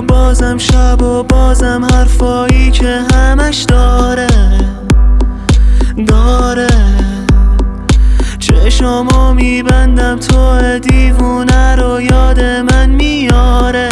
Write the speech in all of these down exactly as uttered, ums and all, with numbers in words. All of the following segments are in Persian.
بازم شب و بازم حرفایی که همش داره داره چشامو میبندم تو دیوونه رو یاد من میاره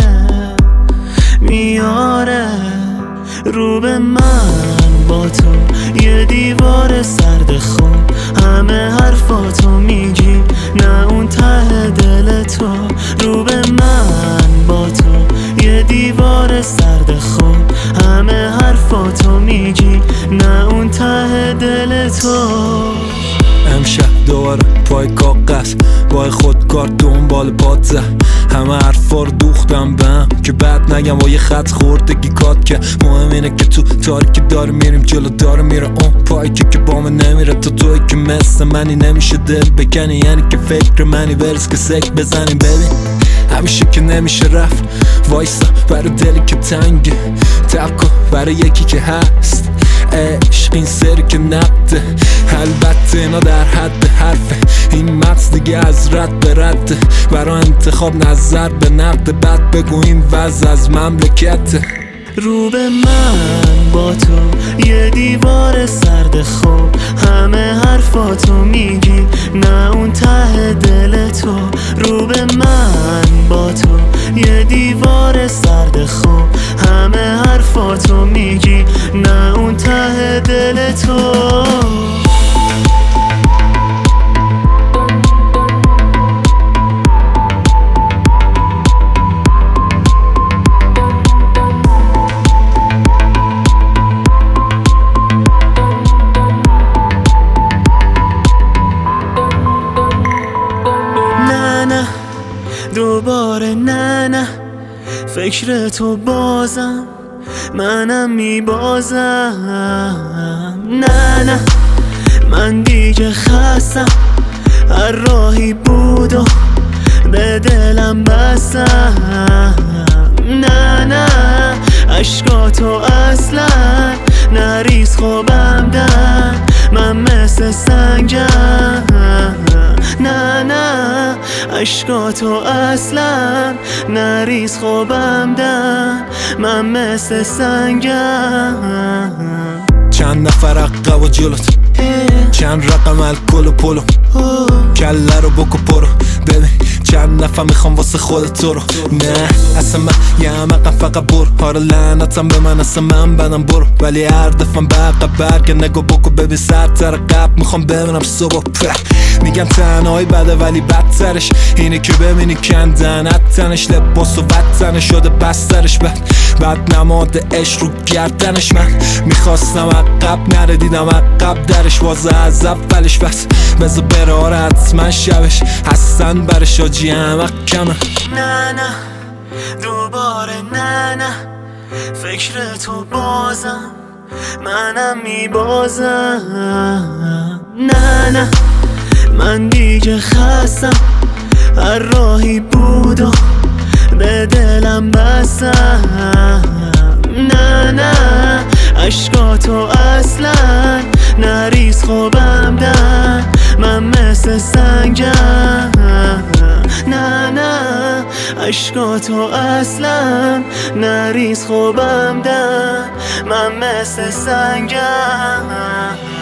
میاره رو به من با تو یه دیوار سرد خوب همه حرفاتو میگی نه اون ته دل تو رو به من با تو یه دیوار سرد خوب همه حرفاتو میگی نه اون ته دل تو امشب دوباره پای کاغذ با خودکار دنبال باد زد همه حرفا رو دوختم بهم که بعد نگم با یه خط خوردگی کات که مهم اینه که تو تاریکی داره میریم جلو داره میره اون پایی که که با من نمیره تو توی که مثل منی نمیشه دل بکنی یعنی که فکر منی برس که سک بزنیم ببین همیشه که نمیشه رفت وایسا برای دلی که تنگه تکو برای یکی که هست عشق این سری که نقده البته اینا در حد حرفه این مغز دیگه از رد به رده برای انتخاب نظر به نقد بعد بگو این وضع از مملکته رو به من با تو یه دیوار سرد خوب همه حرفاتو میگی نه اون ته دل تو رو به من با تو یه دیوار سرد خوب همه حرفاتو میگی نه اون ته دل تو دوباره نه نه فکر تو بازم منم میبازم نه نه من دیگه خستم هر راهی بود و به دلم بستم نه نه عشقاتو اصلا نریز خوبم در من مثل سنگم نه نه عشقاتو اصلا نریز خوبم در من مثل سنگم چند نفر عقب و جلوت چند رقم الکل و پلو کله رو بکو پرو ببین چند نفر میخوام واسه خودت تو رو نه اصلا من یه همقم فقط برو هارو لعنتم به من اصلا من بدم برو ولی هر دفعه به عقب برگه نگو بکو ببین سر تر قبل میخوام ببینم صبح میگن تنهایی بده ولی بدترش اینه که ببینی کندنت تنش لباس و وطنش شده بسترش بد بعد نماد عشق رو گردنش من میخواستم عقب نره دیدم عقب درش وازه از اولش بس بذار براره حتما شبش هستن برش آجی همه کمه نه نه دوباره نه نه فکر تو بازم منم میبازم نه نه من دیگه خستم هر راهی بود و به دلم بستم نه نه عشقاتو اصلا نریز خوبم در من مثل سنگم نه نه عشقاتو اصلا نریز خوبم در من مثل سنگم